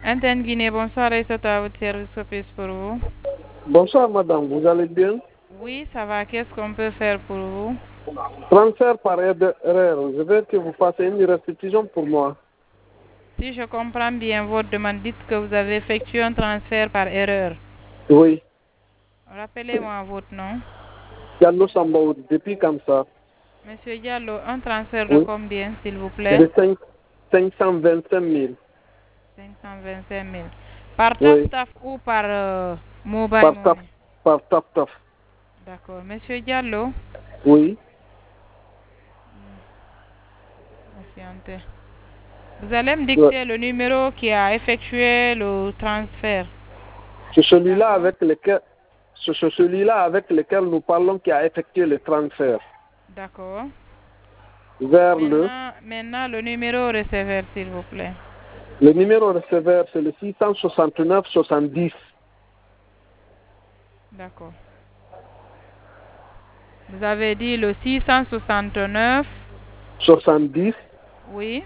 Antenne Guinée, bonsoir, et c'est à votre service pour vous. Bonsoir madame, vous allez bien? Oui, ça va, qu'est-ce qu'on peut faire pour vous? Transfert par erreur, je veux que vous fassiez une restitution pour moi. Si je comprends bien votre demande, dites que vous avez effectué un transfert par erreur. Oui, Rappelez-moi votre nom. Diallo Sambou, depuis comme ça. Monsieur Diallo, un transfert de Oui, combien, s'il vous plaît? de 525 000. 525 000. Par Oui, TAF ou par Mobile par tap, Money? par tap tap. D'accord. Monsieur Diallo, Oui, patientez. Vous allez me ouais. dicter le numéro qui a effectué le transfert. C'est celui-là D'accord. avec lequel, c'est celui-là avec lequel nous parlons qui a effectué le transfert D'accord. vers le. Maintenant, le numéro receveur, s'il vous plaît. Le numéro receveur, c'est le 669 70. D'accord. Vous avez dit le 669. 70 Oui.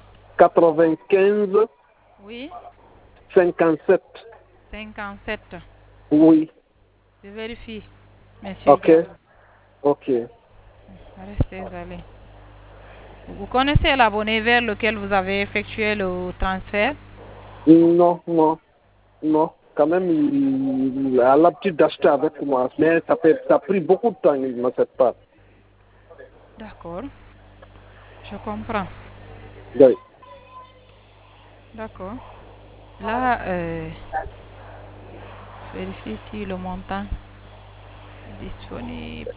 95 Oui. 57. 57. Oui, Je vérifie, Monsieur ok, Diallo. ok. Restez allé. Vous connaissez l'abonné vers lequel vous avez effectué le transfert? Non, non, non. Quand même, il a l'habitude d'acheter avec moi, mais ça a pris beaucoup de temps, il ne m'accepte pas. D'accord. Je comprends. Oui. D'accord. Là, vérifie si le montant est disponible.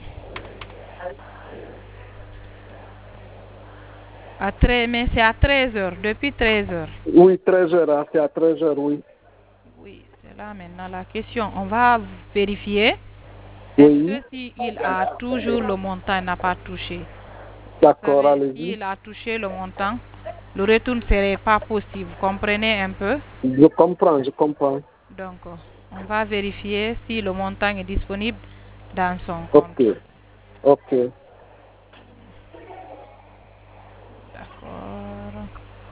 Mais c'est à 13 heures, depuis 13 heures. Oui, 13 heures, hein, c'est à 13 heures, oui. Oui, c'est là maintenant la question. On va vérifier. Est-ce Oui, que s'il a toujours le montant, il n'a pas touché? Vous d'accord, savez, allez-y. s'il a touché le montant, le retour ne serait pas possible. Vous comprenez un peu? Je comprends, je comprends. Donc, on va vérifier si le montant est disponible dans son compte. Ok, ok. D'accord.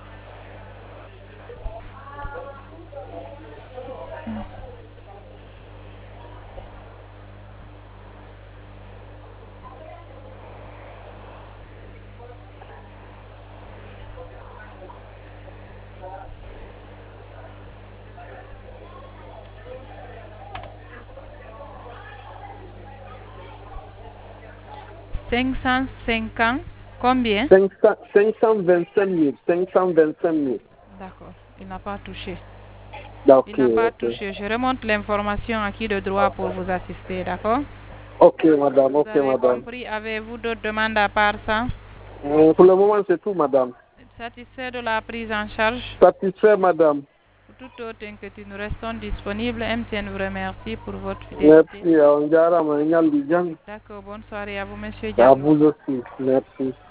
550, combien? 525 000, 525 000. D'accord, il n'a pas touché. Il Ok, n'a pas ok. touché. Je remonte l'information à qui de droit pour vous assister, d'accord? Ok, madame, Vous ok, avez madame. compris? Avez-vous d'autres demandes à part ça? Pour le moment, c'est tout, madame. Satisfait de la prise en charge? Satisfait, madame. Pour toute autre inquiétude, nous restons disponibles. MTN vous remercie pour votre fidélité. Merci, on dirait, D'accord, bonne soirée à vous, Monsieur à Diallo. vous aussi. Merci.